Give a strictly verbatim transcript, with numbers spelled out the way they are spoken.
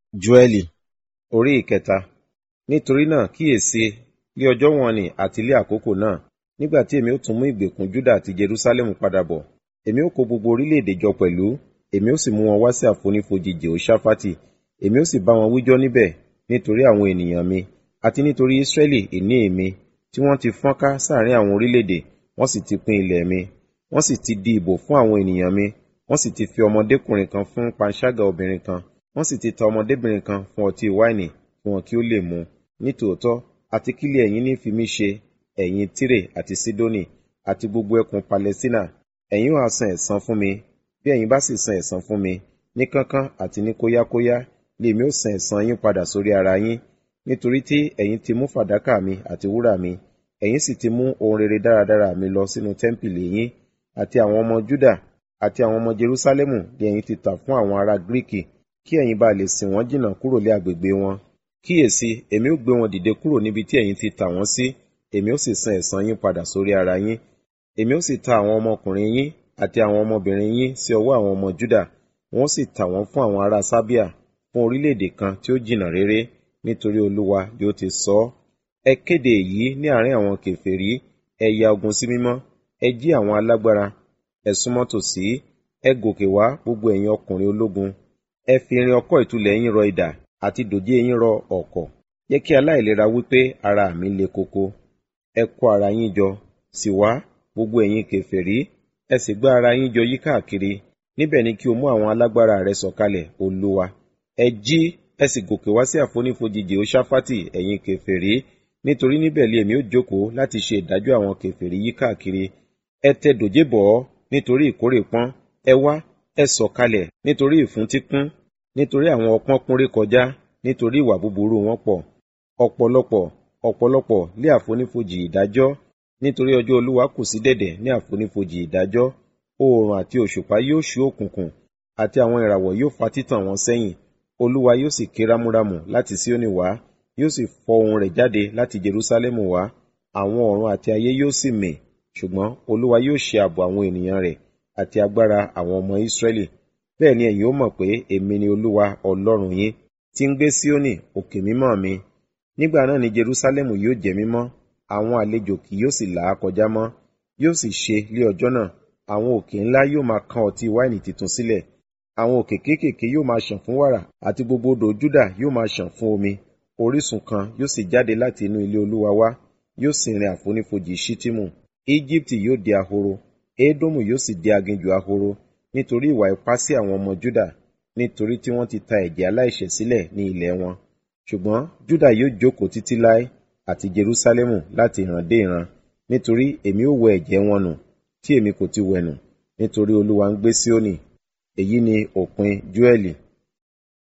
Jóẹ́lì orí ìkẹta. Nítorí náà kíyèsi, ní ọjọ́ wọ̀n-ọn-nì àti lé àkókò náà, nígbà tí èmi ó tún mú ìgbèkùn Júdà àti Jerúsálẹ́mù padà bọ̀, èmi ó kó gbogbo orílẹ̀-èdè jọ pẹ̀lú, èmi ó sì mú wọn wá sí àfonífojì Jèhoṣáfátì, èmi ó sì bá wọn wíjọ́ níbẹ̀ nítorí àwọn ènìyàn mi, àti nítorí Ísírẹ́lì ìní mi, tí wọ́n ti fọ́nká sáàrín àwọn orílẹ̀-èdè, wọ́n sì ti pín ilẹ̀ mi, wọ́n sì ti di ìbò fún àwọn ènìyàn mi, wọ́n sì ti fi ọmọdékùnrin kan fún panṣágà obìnrin kan, wọ́n sì ti ta ọmọdébìnrin kan fún ọtí wáìnì kí wọn kí ó lè mu. Nítòótọ́, àti kí lé ẹ̀yin ní fi mí ṣe, ẹ̀yin Tírè àti Sídónì, àti gbogbo ẹkùn Palẹstíná? Ẹ̀yin ó ha san ẹ̀san fún mi? Bí ẹ̀yin bá sì san ẹ̀san fún mi, ní kánkán àti ní kóyákóyá, lèmi ó san ẹ̀san yín padà sórí ara yín. Nítorí tí ẹ̀yin ti mú fàdákà mi àti wúrà mi, ẹ̀yin sì ti mú ohun rere dáradára mi lọ sínú tẹ́ḿpìlì yín, àti àwọn ọmọ Júdà àti àwọn ọmọ Jerúsálẹ́mù ni ẹ̀yin ti tà fún àwọn ará Gíríkì, kí ẹ̀yin bá lè sìn wọ́n jìnnà kúrò lé agbègbè wọn. Kíyèsi, èmi ó gbé wọn dìde kúrò níbi tí ẹ̀yin ti tà wọ́n sí, èmi ó sì san ẹ̀san yín padà sórí ara yín. Èmi ó sì ta àwọn ọmọkùnrin yín àti àwọn ọmọbìnrin yín sí ọwọ́ àwọn ọmọ Júdà, wọn ó sì tà wọ́n fún àwọn ará Sábíà, fún orílẹ̀-èdè kan tí ó jìnnà réré, nítorí Olúwa bí ó ti sọ ọ́. Ẹ kéde èyí ní àárín àwọn kèfèrí, ẹ ya ogun sí mímọ́, ẹ jí àwọn alágbára, ẹ súnmọ́ tòsí, ẹ gòkè wá gbogbo ẹ̀yin ọkùnrin ológun. Ẹ fi irin ọkọ́ ìtúlẹ̀ yín rọ idà, àti dòjé yín rọ ọ̀kọ̀. Jẹ́ kí aláìlera wí pé ara mi le koko. Ẹ kó ara yín jọ, sì wá, gbogbo ẹ̀yin kèfèrí, ẹ sì gbá ara yín jọ yí káàkiri. Níbẹ̀ ni kí o mú àwọn alágbára rẹ sọ̀kalẹ̀, Olúwa. Ẹ jí, ẹ sì gòkè wá sí àfonífojì Jèhoṣáfátì, ẹ̀yin kèfèrí, nítorí níbẹ̀ lé èmi ó jókòó láti ṣe ìdájọ́ àwọn kèfèrí yí káàkiri. Ẹ tẹ dòjé bọ̀ ọ́, nítorí ìkórè pọ́n. Ẹ wá, ẹ sọ̀kalẹ̀, nítorí ìfúntí kún, nítorí àwọn ọpọ́n kún rékọjá, nítorí ìwà búburú wọn pọ̀. Ọ̀pọ̀lọpọ̀, ọ̀pọ̀lọpọ̀ lé àfonífojì ìdájọ́, nítorí ọjọ́ Olúwa kù sí dẹ̀dẹ̀ ní àfonífojì ìdájọ́. Oòrùn àti òṣùpá yóò ṣú òkùnkùn, àti àwọn ìràwọ̀ yóò fa títàn wọn sẹ́yìn. Olúwa yóò sì ké rámúrámù láti Síónì wá, yóò sì fọ ohùn rẹ̀ jáde láti Jerúsálẹ́mù wá. Àwọn ọ̀run àti ayé yóò sì mì, ṣùgbọ́n Olúwa yóò ṣe ààbò àwọn ènìyàn rẹ̀, àti agbára àwọn ọmọ Ísírẹ́lì. Bẹ́ẹ̀ ni ẹ̀yin ó mọ̀ pé èmi ni Olúwa Ọlọ́run yín, tí ń gbé Síónì òkè mímọ́ mi. Nígbà náà ni Jerúsálẹ́mù yóò jẹ́ mímọ́, àwọn àlejò kì yóò sì là á kọjá mọ́. Yóò sì ṣe lé ọjọ́ náà, àwọn òkè ńlá yóò máa kan ọtí wáìnì titun sílẹ̀, àwọn òkè kéékèèké yóò máa ṣàn fún wàrà, àti gbogbo odò Júdà yóò máa ṣàn fún omi. Orísun kan yóò sì jáde láti inú ilé Olúwa wá, yóò sì rin àfonífojì Ṣittimu. Íjíbítì yóò di ahoro, Édómù yóò sì di aginjù ahoro, nítorí ìwà ipá sí àwọn ọmọ Júdà, nítorí tí wọ́n ti ta ẹ̀jẹ̀ aláìṣẹ̀ sílẹ̀ ní ilẹ̀ wọn. Ṣùgbọ́n Júdà yóò jókòó títí láé, àti Jerúsálẹ́mù láti ìran dé ìran, nítorí èmi ó wẹ ẹ̀jẹ̀ wọn nù, tí èmi kò ti wẹ̀ nù, nítorí Olúwa ń gbé Síónì. Èyí ni òpin Jóẹ́lì.